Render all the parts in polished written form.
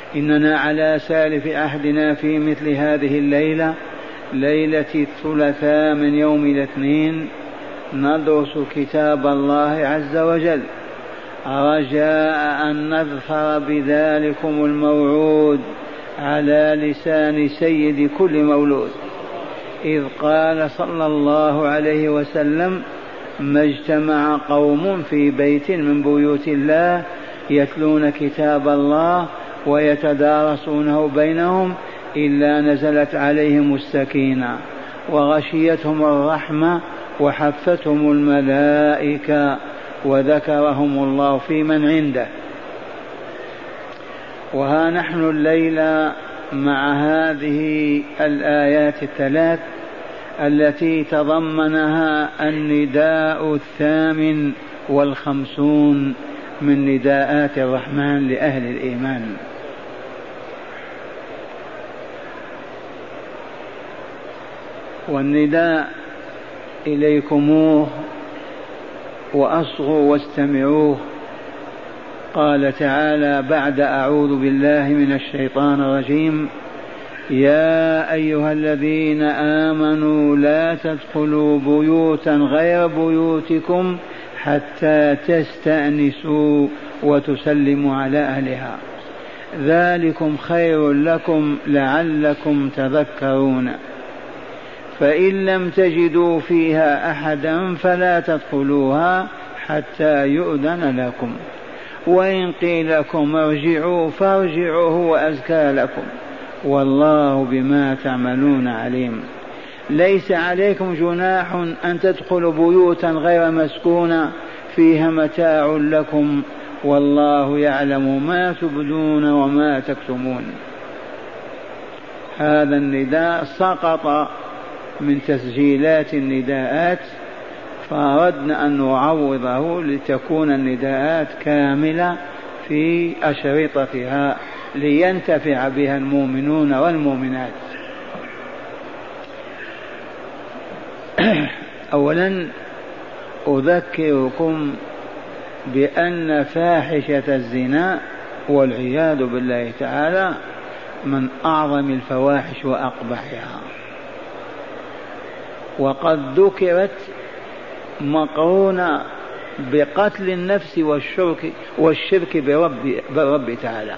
إننا على سالف عهدنا في مثل هذه الليلة، ليلة الثلاثاء من يوم الاثنين، ندرس كتاب الله عز وجل رجاء أن نظفر بذلكم الموعود على لسان سيد كل مولود، إذ قال صلى الله عليه وسلم: ما اجتمع قوم في بيت من بيوت الله يتلون كتاب الله ويتدارسونه بينهم إلا نزلت عليهم السكينة وغشيتهم الرحمة وحفتهم الملائكة وذكرهم الله في من عنده. وها نحن الليلة مع هذه الآيات الثلاث التي تضمنها النداء 58 من نداءات الرحمن لأهل الإيمان. والنداء إليكموه وأصغوا واستمعوه. قال تعالى بعد أعوذ بالله من الشيطان الرجيم: يا أيها الذين آمنوا لا تدخلوا بيوتا غير بيوتكم حتى تستأنسوا وتسلموا على أهلها ذلكم خير لكم لعلكم تذكرون. فإن لم تجدوا فيها أحدا فلا تدخلوها حتى يؤذن لكم، وإن قيل لكم ارجعوا فارجعوا هو أزكى لكم والله بما تعملون عليم. ليس عليكم جناح أن تدخلوا بيوتا غير مسكونة فيها متاع لكم والله يعلم ما تبدون وما تكتمون. هذا النداء سقط من تسجيلات النداءات، فأردنا أن نعوضه لتكون النداءات كاملة في أشرطتها لينتفع بها المؤمنون والمؤمنات. أولا أذكركم بأن فاحشة الزنا والعياذ بالله تعالى من أعظم الفواحش وأقبحها، وقد ذكرت مقرونة بقتل النفس والشرك برب تعالى.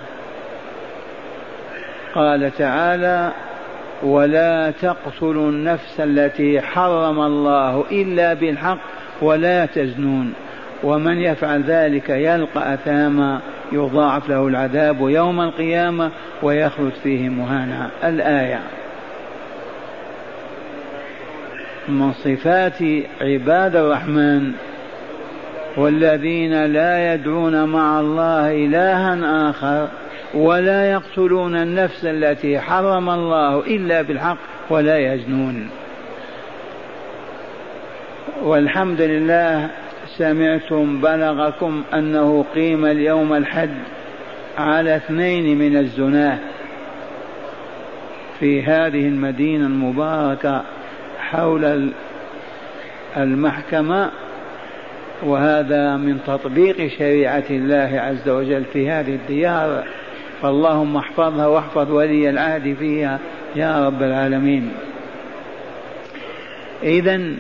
قال تعالى: ولا تقتلوا النفس التي حرم الله إلا بالحق ولا تزنون ومن يفعل ذلك يلقى أثاما يضاعف له العذاب يوم القيامة ويخلد فيه مهانا. الآية. من صفات عباد الرحمن والذين لا يدعون مع الله إلها آخر ولا يقتلون النفس التي حرم الله إلا بالحق ولا يزنون. والحمد لله سمعتم بلغكم أنه قيم اليوم الحد على 2 من الزناه في هذه المدينة المباركة حول المحكمة، وهذا من تطبيق شريعة الله عز وجل في هذه الديار، فاللهم احفظها واحفظ ولي العهد فيها يا رب العالمين. إذن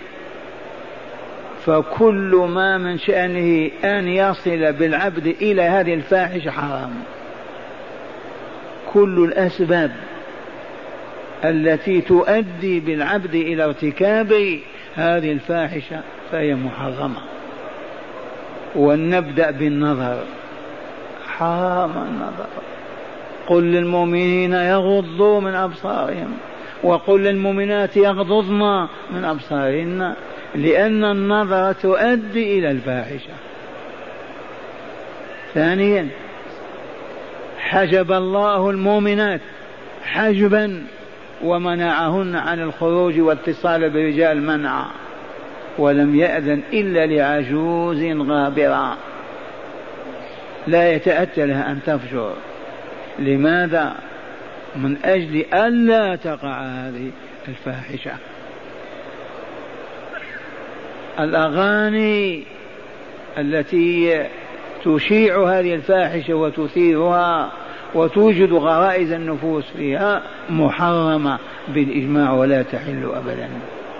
فكل ما من شأنه أن يصل بالعبد إلى هذه الفاحشة حرام. كل الأسباب التي تؤدي بالعبد إلى ارتكاب هذه الفاحشة فهي محرمة. ونبدأ بالنظر، حرام النظر. قل للمؤمنين يغضوا من أبصارهم وقل للمؤمنات يغضضن من أبصارهن، لأن النظر تؤدي إلى الفاحشة. ثانيا حجب الله المؤمنات حجبا ومنعهن عن الخروج واتصال برجال منعا، ولم يأذن إلا لعجوز غابرة لا يتأتى لها أن تفجر. لماذا؟ من أجل ألا تقع هذه الفاحشة. الأغاني التي تشيع هذه الفاحشة وتثيرها وتوجد غرائز النفوس فيها محرمة بالإجماع ولا تحل أبدا.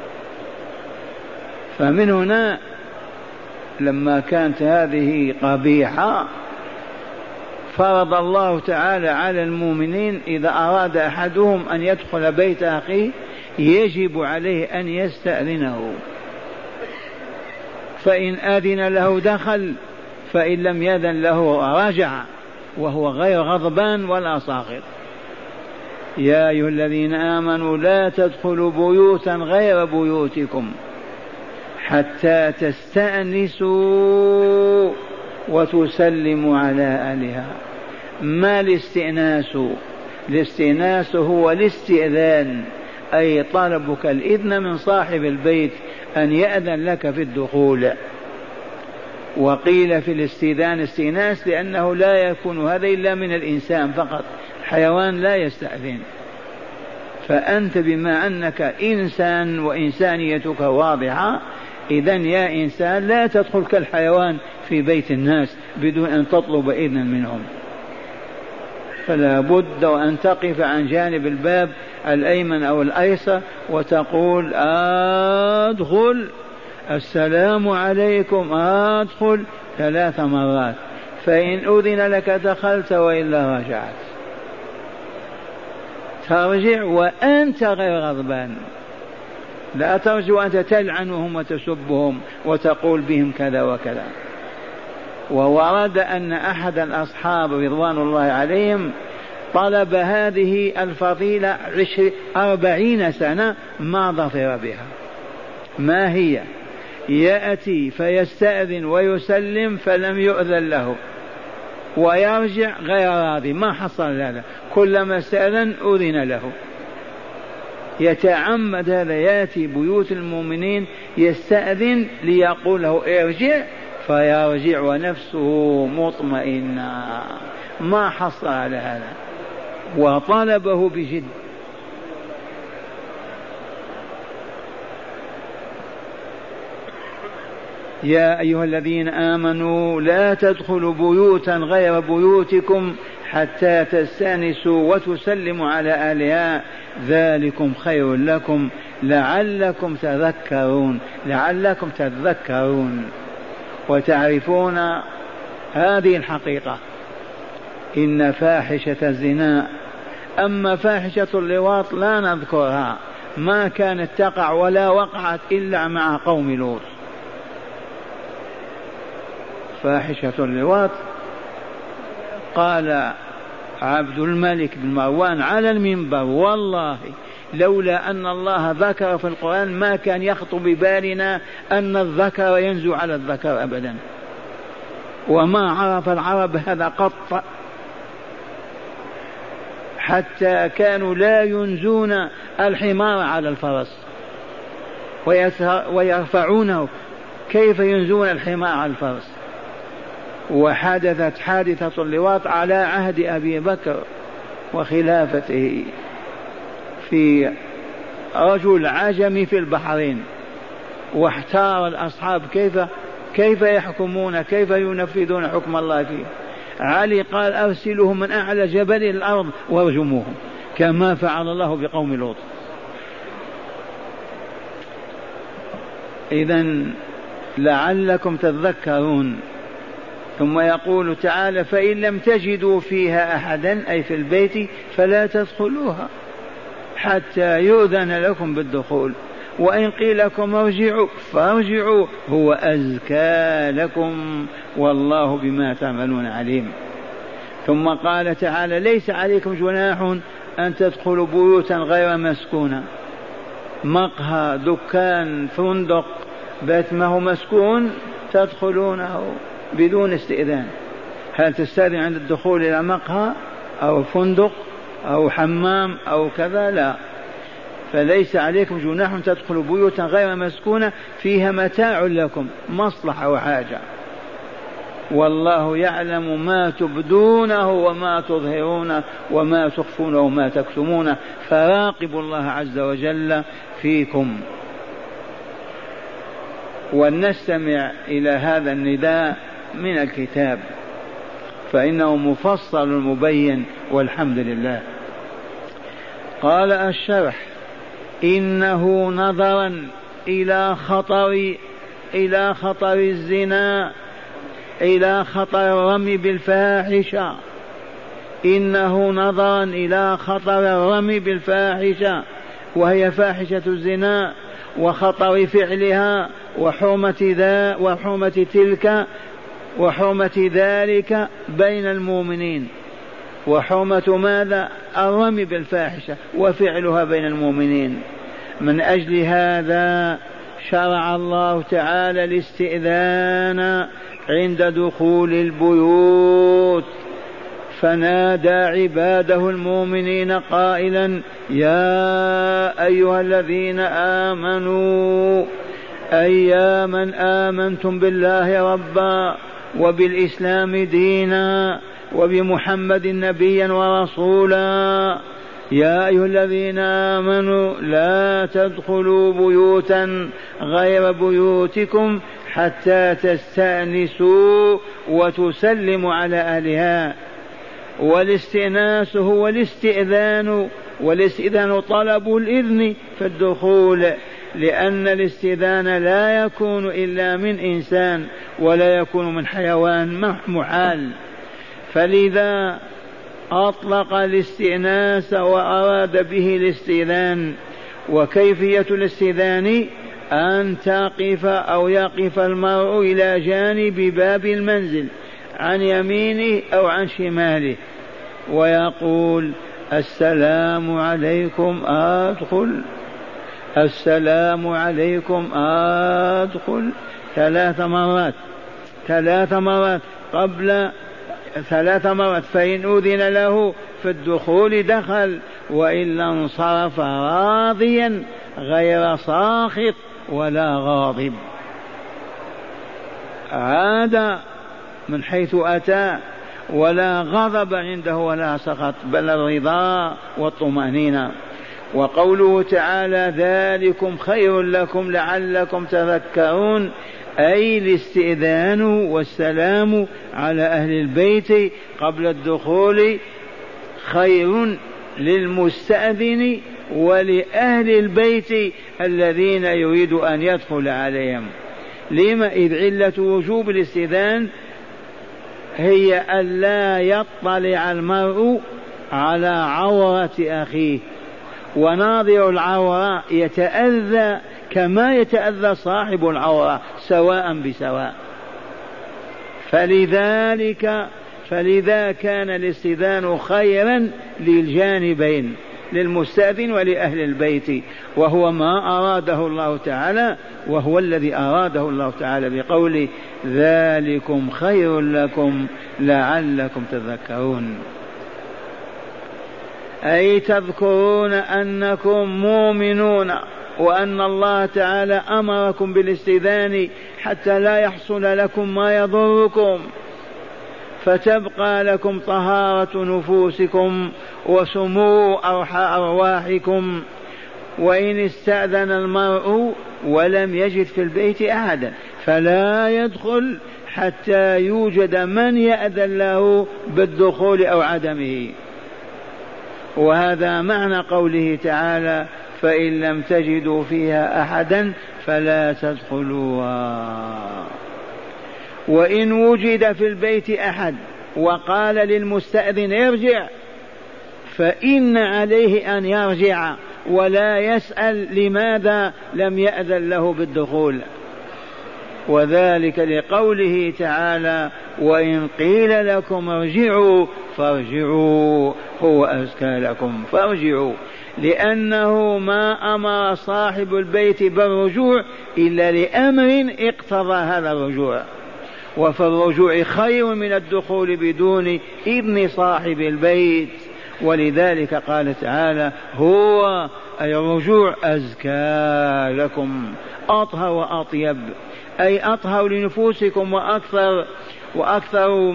فمن هنا لما كانت هذه قبيحة فرض الله تعالى على المؤمنين إذا أراد أحدهم أن يدخل بيت أخيه يجب عليه أن يستأذنه، فإن أذن له دخل، فإن لم يأذن له رجع وهو غير غضبان ولا ساخط. يا أيها الذين آمنوا لا تدخلوا بيوتا غير بيوتكم حتى تستأنسوا وتسلموا على أهلها. ما الاستئناس؟ الاستئناس هو الاستئذان، أي طلبك الإذن من صاحب البيت أن يأذن لك في الدخول. وقيل في الاستئذان استئناس لأنه لا يكون هذا إلا من الإنسان فقط، الحيوان لا يستأذن. فأنت بما أنك إنسان وإنسانيتك واضحة، إذن يا إنسان لا تدخل كالحيوان في بيت الناس بدون أن تطلب إذنا منهم. فلا بد أن تقف عن جانب الباب الأيمن أو الأيسر وتقول أدخل، السلام عليكم، أدخل 3 مرات، فإن أذن لك دخلت وإلا رجعت. ترجع وأنت غير غضبان، لا ترجع وأنت تلعنهم وتسبهم وتقول بهم كذا وكذا. وورد أن أحد الأصحاب رضوان الله عليهم طلب هذه الفضيلة 40 سنة ما ظفر بها. ما هي؟ يأتي فيستأذن ويسلم فلم يؤذن له ويرجع غير راضي، ما حصل هذا، كلما استأذن أذن له. يتعمد هذا، يأتي بيوت المؤمنين يستأذن ليقول له ارجع فيرجع ونفسه مطمئنة، ما حصل على هذا وطلبه بجد. يا أيها الذين آمنوا لا تدخلوا بيوتا غير بيوتكم حتى تستأنسوا وتسلموا على أهلها ذلكم خير لكم لعلكم تذكرون. لعلكم تذكرون وتعرفون هذه الحقيقة، إن فاحشة الزنا، أما فاحشة اللواط لا نذكرها، ما كانت تقع ولا وقعت إلا مع قوم لوط. فاحشة اللواط قال عبد الملك بن مروان على المنبر والله لولا أن الله ذكر في القرآن ما كان يخطر ببالنا أن الذكر ينزو على الذكر أبدا، وما عرف العرب هذا قط، حتى كانوا لا ينزون الحمار على الفرس ويرفعونه، كيف ينزون الحمار على الفرس؟ وحدثت حادثة اللواط على عهد أبي بكر وخلافته في رجل عجمي في البحرين، واحتار الأصحاب كيف يحكمون، كيف ينفذون حكم الله فيه. علي قال أرسلهم من أعلى جبل الأرض وارجموهم كما فعل الله بقوم لوط. إذن لعلكم تذكرون. ثم يقول تعالى فإن لم تجدوا فيها أحدا أي في البيت فلا تدخلوها حتى يؤذن لكم بالدخول، وإن قيل لكم ارجعوا فارجعوا هو أزكى لكم والله بما تعملون عليم. ثم قال تعالى ليس عليكم جناح أن تدخلوا بيوتا غير مسكونة، مقهى، دكان، فندق، بيت ما هو مسكون تدخلونه بدون استئذان. هل تستأذن عند الدخول إلى مقهى أو فندق أو حمام أو كذا؟ لا. فليس عليكم جناح تدخلوا بيوتا غير مسكونة فيها متاع لكم، مصلحة وحاجة، والله يعلم ما تبدونه وما تظهرون وما تخفون وما تكتمون، فراقبوا الله عز وجل فيكم. ولنستمع إلى هذا النداء من الكتاب. فإنه مفصل مبين والحمد لله. قال الشرح: إنه نظرا إلى خطر الزنا، إلى خطر الرمي بالفاحشة، إنه نظرا إلى خطر الرمي بالفاحشة وهي فاحشة الزنا، وخطر فعلها وحرمة ذلك بين المؤمنين، وحرمة ماذا؟ الرمي بالفاحشة وفعلها بين المؤمنين. من أجل هذا شرع الله تعالى الاستئذان عند دخول البيوت، فنادى عباده المؤمنين قائلا: يا أيها الذين آمنوا، أي يا من آمنتم بالله ربا وبالإسلام دينا وبمحمد نبيا ورسولا، يا أيها الذين آمنوا لا تدخلوا بيوتا غير بيوتكم حتى تستأنسوا وتسلموا على أهلها. والاستئناس هو الاستئذان، والاستئذان طلب الإذن في الدخول، لأن الاستئذان لا يكون إلا من إنسان ولا يكون من حيوان محال. فلذا أطلق الاستئناس وأراد به الاستئذان. وكيفية الاستئذان: أن تقف أو يقف المرء إلى جانب باب المنزل عن يمينه أو عن شماله ويقول: السلام عليكم أدخل، السلام عليكم أدخل، 3 مرات قبل 3 مرات، فإن أذن له في الدخول دخل، وإلا انصرف راضيا غير ساخط ولا غاضب، عاد من حيث أتى، ولا غضب عنده ولا سخط، بل الرضا والطمأنينة. وقوله تعالى: ذلكم خير لكم لعلكم تذكرون، أي الاستئذان والسلام على أهل البيت قبل الدخول خير للمستأذن ولأهل البيت الذين يريد أن يدخل عليهم. لما؟ إذ علة وجوب الاستئذان هي ألا يطلع المرء على عورة أخيه، وناظر العورة يتأذى كما يتأذى صاحب العورة سواء بسواء. فلذا كان الاستئذان خيرا للجانبين، للمستأذن ولأهل البيت، وهو ما أراده الله تعالى، وهو الذي أراده الله تعالى بقوله: ذلكم خير لكم لعلكم تذكرون، أي تذكرون أنكم مؤمنون وأن الله تعالى أمركم بالاستئذان حتى لا يحصل لكم ما يضركم، فتبقى لكم طهارة نفوسكم وسمو أرواحكم. وإن استأذن المرء ولم يجد في البيت أحدا فلا يدخل حتى يوجد من يأذن له بالدخول أو عدمه. وهذا معنى قوله تعالى: فإن لم تجدوا فيها أحدا فلا تدخلوها. وإن وجد في البيت أحد وقال للمستأذن ارجع، فإن عليه أن يرجع ولا يسأل لماذا لم يأذن له بالدخول، وذلك لقوله تعالى: وإن قيل لكم ارجعوا فارجعوا هو أزكى لكم، فارجعوا، لأنه ما أمر صاحب البيت بالرجوع إلا لأمر اقتضى هذا الرجوع، وفي الرجوع خير من الدخول بدون إذن صاحب البيت. ولذلك قال تعالى: هو أي الرجوع أزكى لكم، أطهر وأطيب، أي أطهر لنفوسكم وأكثر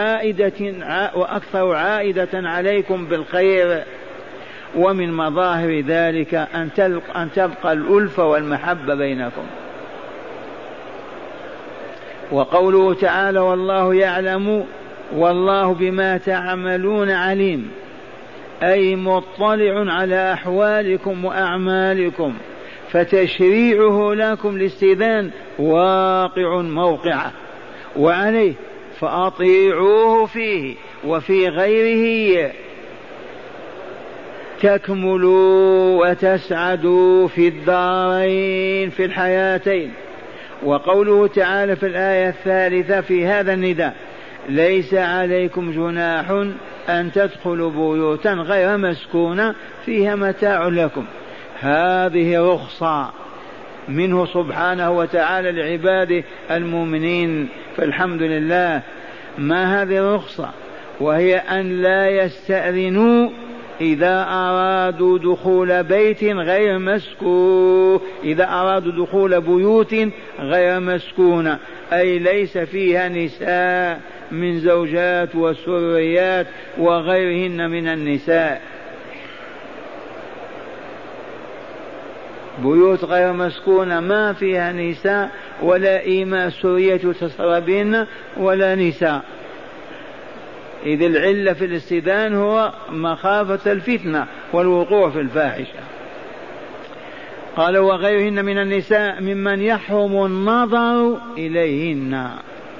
عائدة عليكم بالخير. ومن مظاهر ذلك أن تبقى الألفة والمحبة بينكم. وقوله تعالى: والله يعلم والله بما تعملون عليم، أي مطلع على أحوالكم وأعمالكم، فتشريعه لكم الاستئذان واقع موقعه، وعليه فأطيعوه فيه وفي غيره تكملوا وتسعدوا في الدارين في الحياتين. وقوله تعالى في الآية الثالثة في هذا النداء: ليس عليكم جناح أن تدخلوا بيوتا غير مسكونة فيها متاع لكم، هذه رخصة منه سبحانه وتعالى لعباده المؤمنين، فالحمد لله. ما هذه الرخصة؟ وهي أن لا يستأذنوا إذا أرادوا دخول بيت غير مسكون، إذا أرادوا دخول بيوت غير مسكونة، أي ليس فيها نساء من زوجات وسريات وغيرهن من النساء. بيوت غير مسكونة ما فيها نساء ولا إيماء سرية تسرى بهن ولا نساء، إذ العلة في الاستئذان هو مخافة الفتنة والوقوع في الفاحشة. قال: وغيرهن من النساء ممن يحرم النظر إليهن.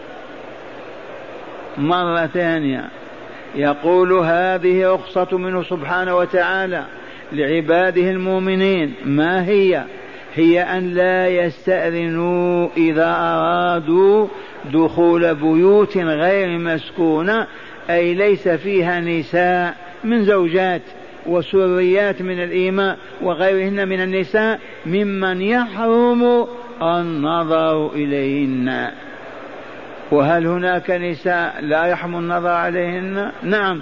مرة ثانية يقول: هذه رخصة منه سبحانه وتعالى لعباده المؤمنين. ما هي؟ هي أن لا يستأذنوا إذا أرادوا دخول بيوت غير مسكونة، أي ليس فيها نساء من زوجات وسريات من الإيماء وغيرهن من النساء ممن يحرم النظر إليهن. وهل هناك نساء لا يحرم النظر عليهن؟ نعم،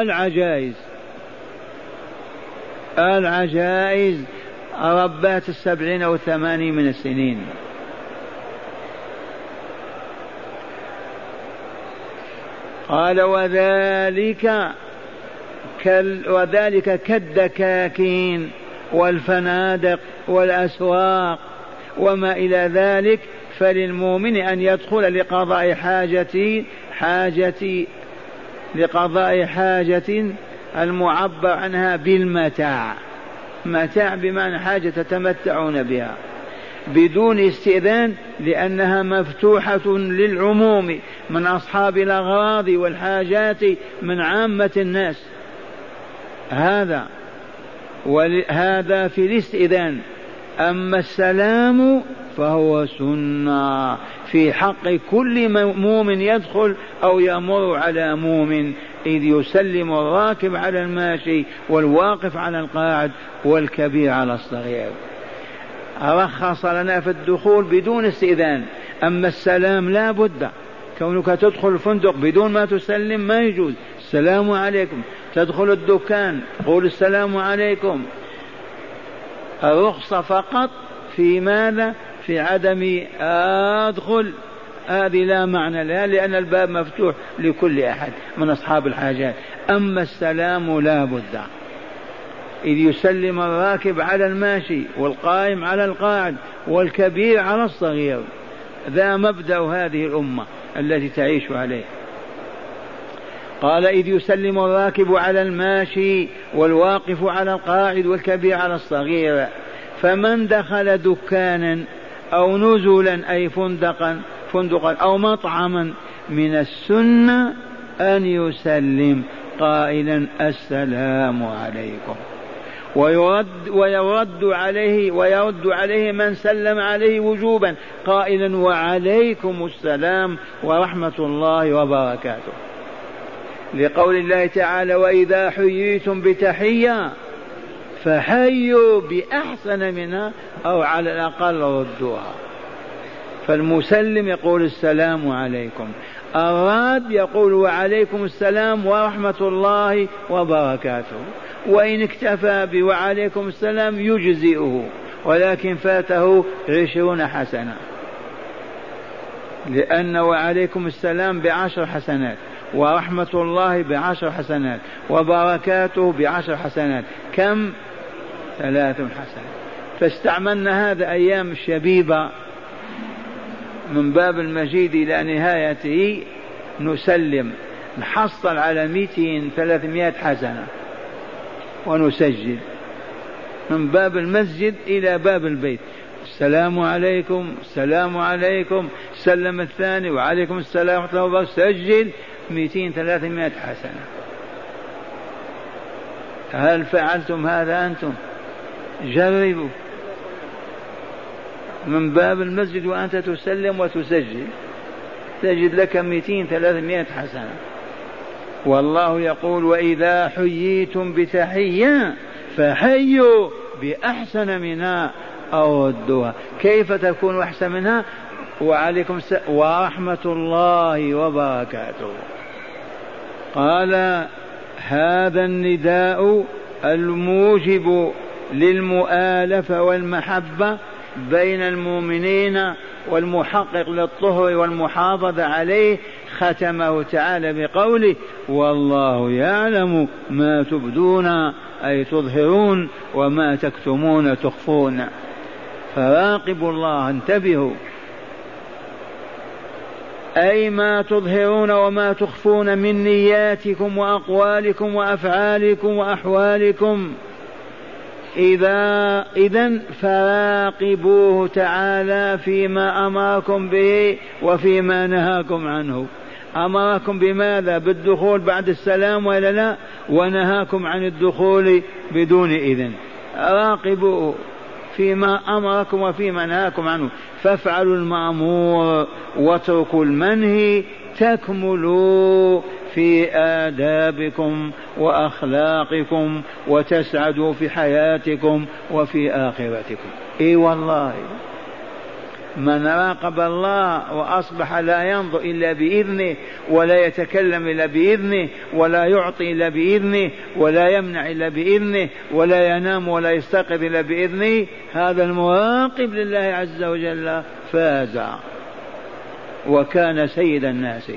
العجائز ربات 70 أو 80 من السنين. قال: وذلك كالدكاكين والفنادق والأسواق وما إلى ذلك، فللمؤمن أن يدخل لقضاء حاجة المعبر عنها بالمتاع. متاع بمعنى حاجة تتمتعون بها بدون استئذان، لأنها مفتوحة للعموم من أصحاب الأغراض والحاجات من عامة الناس. هذا في الاستئذان. أما السلام فهو سنة في حق كل مؤمن يدخل أو يمر على مؤمن، إذ يسلم الراكب على الماشي والواقف على القاعد والكبير على الصغير. رخص لنا في الدخول بدون استئذان. أما السلام لا بد، كونك تدخل الفندق بدون ما تسلم ما يجوز. السلام عليكم. تدخل الدكان قول السلام عليكم. الرخصة فقط في ماذا؟ في عدم أدخل، هذه لا معنى لها، لأن الباب مفتوح لكل أحد من أصحاب الحاجات. أما السلام لا بد، إذ يسلم الراكب على الماشي والقائم على القاعد والكبير على الصغير. ذا مبدأ هذه الأمة التي تعيش عليه. قال: إذ يسلم الراكب على الماشي والواقف على القاعد والكبير على الصغير. فمن دخل دكانا أو نزلا أي فندقا أو مطعما من السنة أن يسلم قائلا: السلام عليكم، ويرد عليه من سلم عليه وجوبا قائلا: وعليكم السلام ورحمة الله وبركاته، لقول الله تعالى: وإذا حييتم بتحية فحيوا بأحسن منها أو على الأقل ردوها. فالمسلم يقول: السلام عليكم، الراد يقول: وعليكم السلام ورحمة الله وبركاته. وإن اكتفى بوعليكم السلام يجزئه، ولكن فاته 20 حسنة، لأن وعليكم السلام ب10 حسنات، ورحمة الله ب10 حسنات، وبركاته ب10 حسنات. كم؟ 3 حسنات. فاستعملنا هذا أيام الشبيبة من باب المجيد إلى نهايته نسلم. نحصل على 200 300 حسنة ونسجل من باب المسجد إلى باب البيت. السلام عليكم السلام عليكم، سلم الثاني وعليكم السلام ورحمة الله وبركاته، سجل 200 300 حسنة. هل فعلتم هذا أنتم؟ جربوا من باب المسجد وأنت تسلم وتسجل، تجد لك 200 300 حسنة. والله يقول وإذا حييتم بتحية فحيوا بأحسن منها أو ردوها. كيف تكون أحسن منها؟ وعليكم السلام ورحمة الله وبركاته. قال هذا النداء الموجب للمؤالفة والمحبة بين المؤمنين والمحقق للطهر والمحافظة عليه ختمه تعالى بقوله والله يعلم ما تبدون أي تظهرون وما تكتمون تخفون. فراقبوا الله، انتبهوا، أي ما تظهرون وما تخفون من نياتكم وأقوالكم وأفعالكم وأحوالكم. إذن فراقبوه تعالى فيما أمركم به وفيما نهاكم عنه. أمركم بماذا؟ بالدخول بعد السلام ولا لا؟ ونهاكم عن الدخول بدون إذن. راقبوه فيما أمركم وفيما نهاكم عنه، فافعلوا المأمور واتركوا المنهي تكملوا في آدابكم وأخلاقكم وتسعدوا في حياتكم وفي آخرتكم. إي والله من راقب الله وأصبح لا ينظر إلا بإذنه ولا يتكلم إلا بإذنه ولا يعطي إلا بإذنه ولا يمنع إلا بإذنه ولا ينام ولا يستيقظ إلا بإذنه، هذا المراقب لله عز وجل فاز وكان سيد الناس.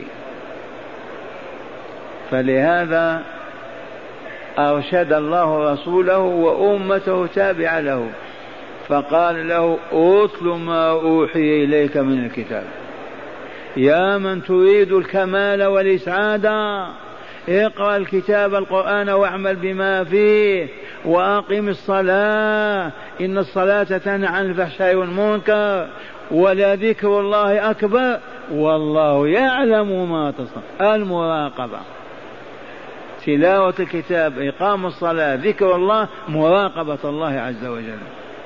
فلهذا أرشد الله رسوله وأمته تابعة له، فقال له أتل ما أوحي إليك من الكتاب. يا من تريد الكمال والإسعاد اقرأ الكتاب القرآن واعمل بما فيه وأقم الصلاة، إن الصلاة تنهى عن الفحشاء والمنكر ولذكر الله أكبر والله يعلم ما تصنع. المراقبة، تلاوة الكتاب، إقام الصلاة، ذكر الله، مراقبة الله عز وجل.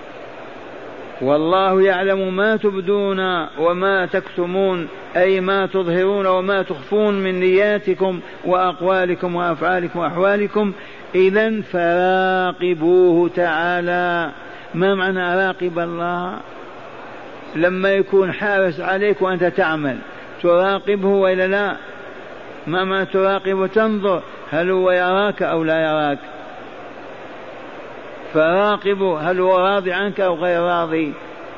والله يعلم ما تبدون وما تكتمون، أي ما تظهرون وما تخفون من نياتكم وأقوالكم وأفعالكم وأحوالكم. إذن فراقبوه تعالى. ما معنى راقب الله؟ لما يكون حارس عليك وأنت تعمل تراقبه وإلا لا؟ ما تراقب تنظر هل هو يراك أو لا يراك. فراقبوا هل هو راضي عنك أو غير راضي.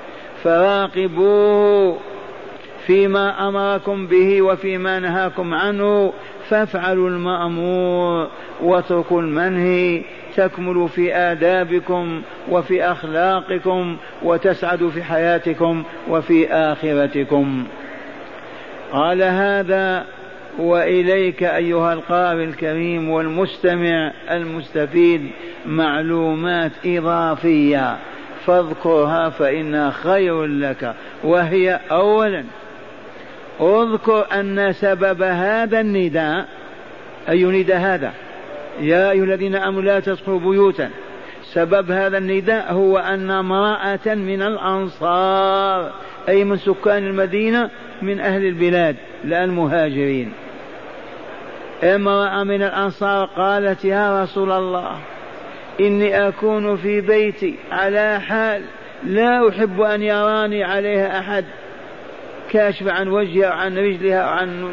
فراقبوه فيما أمركم به وفيما نهاكم عنه، فافعلوا المأمور واتركوا المنهي تكملوا في آدابكم وفي أخلاقكم وتسعدوا في حياتكم وفي آخرتكم. قال هذا وإليك أيها القارئ الكريم والمستمع المستفيد معلومات إضافية فاذكرها فإنها خير لك. وهي أولا اذكر أن سبب هذا النداء، أي نداء هذا؟ يا أيها الذين آمنوا لا تدخلوا بيوتا. سبب هذا النداء هو أن امرأة من الأنصار أي من سكان المدينة من أهل البلاد لا المهاجرين، امرأة من الأنصار قالت يا رسول الله إني أكون في بيتي على حال لا أحب أن يراني عليها أحد، كاشف عن وجهها وعن رجلها وعن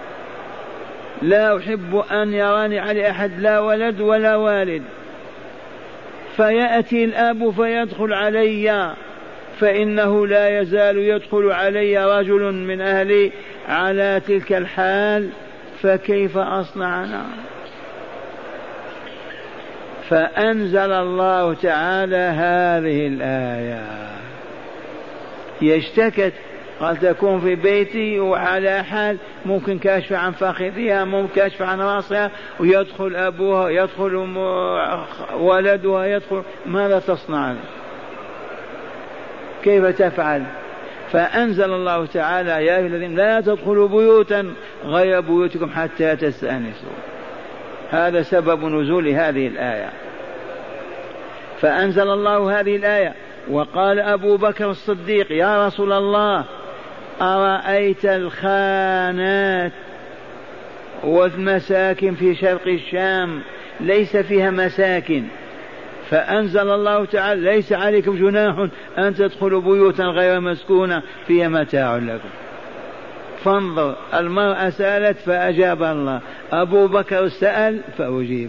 لا أحب أن يراني علي أحد لا ولد ولا والد. فيأتي الأب فيدخل علي فإنه لا يزال يدخل علي رجل من أهلي على تلك الحال، فكيف أصنع أنا؟ فأنزل الله تعالى هذه الآية. يشتكت قال تكون في بيتي وعلى حال، ممكن كاشف عن فخذها، ممكن كاشف عن راسها، ويدخل أبوها، يدخل ولدها، يدخل، ماذا تصنع؟ كيف تفعل؟ فأنزل الله تعالى يا أيها الذين لا تدخلوا بيوتا غير بيوتكم حتى تستأنسوا. هذا سبب نزول هذه الآية. فأنزل الله هذه الآية، وقال أبو بكر الصديق يا رسول الله أرأيت الخانات والمساكن في شرق الشام ليس فيها مساكن، فأنزل الله تعالى ليس عليكم جناح أن تدخلوا بيوتا غير مسكونة فيها متاع لكم. فانظر، المرأة سألت فأجاب الله، أبو بكر سأل فأجيب.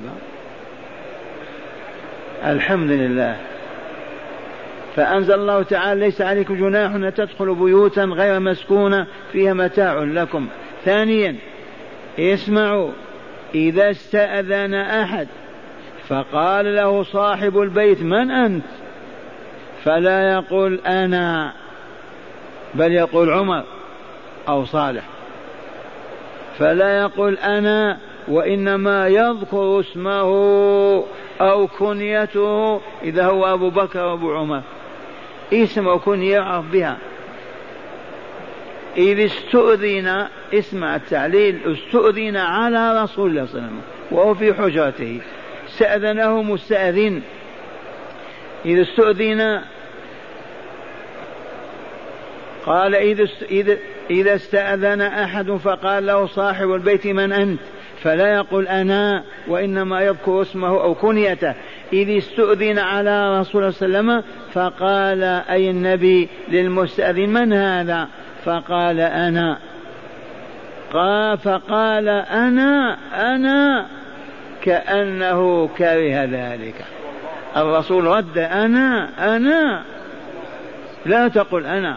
الحمد لله. فأنزل الله تعالى ليس عليكم جناح أن تدخلوا بيوتا غير مسكونة فيها متاع لكم. ثانيا اسمعوا، إذا استأذن أحد فقال له صاحب البيت من أنت، فلا يقول أنا، بل يقول عمر أو صالح، فلا يقول أنا، وإنما يذكر اسمه أو كنيته إذا هو أبو بكر وأبو عمر، اسم وكنية يعرف بها. إذ استؤذن، اسمع التعليل، استؤذن على رسول الله صلى الله عليه وسلم وهو في حجرته، استأذنه مستأذن. إذا استؤذن قال إذا استأذن أحد فقال له صاحب البيت من أنت، فلا يقول أنا، وإنما يذكر اسمه أو كنيته. إذ استؤذن على رسول الله صلى الله عليه وسلم فقال أي النبي للمستأذن من هذا، فقال أنا. فقال أنا كأنه كره ذلك. الرسول رد أنا لا تقل أنا.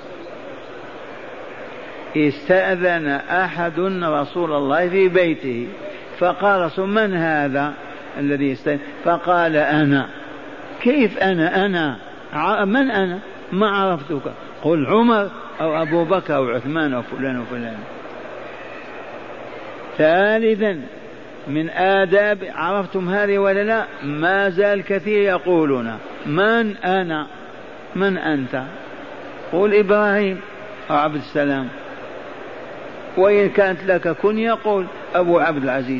استأذن أحد رسول الله في بيته فقال من هذا الذي استأذن، فقال أنا. كيف أنا من أنا؟ ما عرفتك، قل عمر أو أبو بكر أو عثمان أو فلان وفلان. ثالثا من آداب، عرفتم هذه ولا لا؟ ما زال كثير يقولون من أنا، من أنت، قل إبراهيم أو عبد السلام، وإن كانت لك كنية قل أبو عبد العزيز.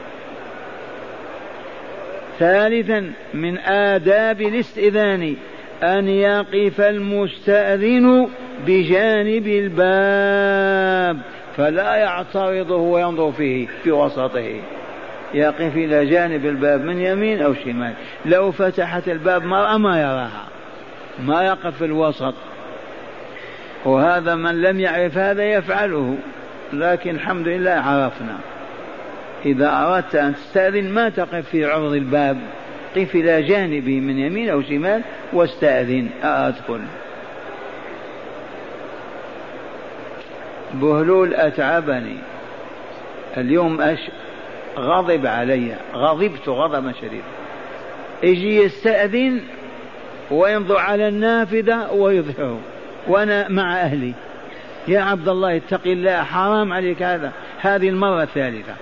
ثالثا من آداب الاستئذان أن يقف المستأذن بجانب الباب فلا يعترضه وينظر فيه في وسطه، يقف إلى جانب الباب من يمين أو شمال. لو فتحت الباب مرأة ما يراها، ما يقف في الوسط. وهذا من لم يعرف هذا يفعله، لكن الحمد لله عرفنا. إذا أردت أن تستأذن ما تقف في عرض الباب، قف إلى جانبه من يمين أو شمال واستأذن أدخل. بهلول أتعبني اليوم، غضب علي، غضبت غضبا شديدا. يجي يستأذن وينظر على النافذة ويظهر وأنا مع أهلي. يا عبد الله اتق الله، حرام عليك هذا. هذه المرة الثالثة،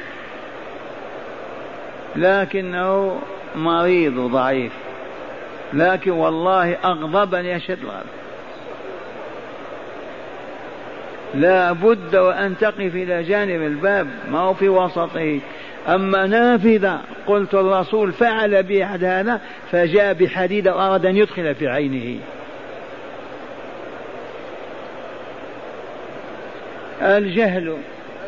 لكنه مريض ضعيف، لكن والله أغضبني أشد الغضب. لا بد وأن تقف إلى جانب الباب، ما هو في وسطه. أما نافذة، قلت الرسول فعل بأحد هذا فجاء بحديد وأراد أن يدخل في عينه. الجهل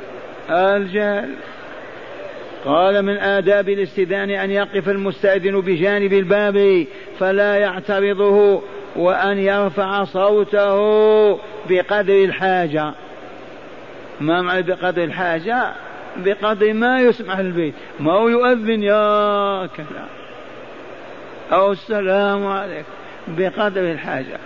قال من آداب الاستئذان أن يقف المستأذن بجانب الباب فلا يعترضه، وأن يرفع صوته بقدر الحاجة. ما معنى بقدر الحاجة؟ بقدر ما يسمع البيت، ما هو يؤذن يا كذا أو السلام عليكم، بقدر الحاجة.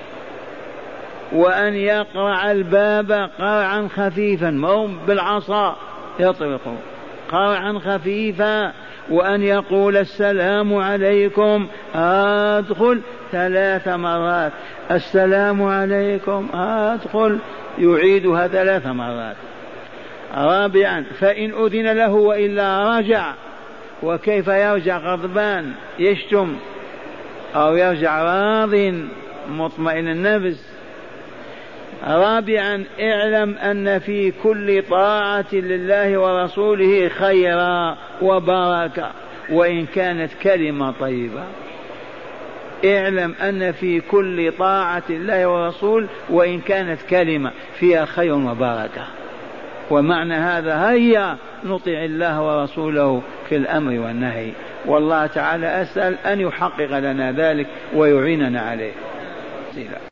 وأن يقرع الباب قرعا خفيفا، ما هو بالعصا يطرقه، قرعا خفيفا. وأن يقول السلام عليكم أدخل 3 مرات، السلام عليكم أدخل يعيدها 3 مرات. رابعا فإن أذن له وإلا رجع. وكيف يرجع غضبان يشتم أو يرجع راض مطمئن النفس؟ رابعا اعلم أن في كل طاعة لله ورسوله خيرا وبركة وإن كانت كلمة طيبة. اعلم أن في كل طاعة الله ورسوله وإن كانت كلمة فيها خير وبركة. ومعنى هذا هيا نطيع الله ورسوله في الأمر والنهي، والله تعالى أسأل أن يحقق لنا ذلك ويعيننا عليه.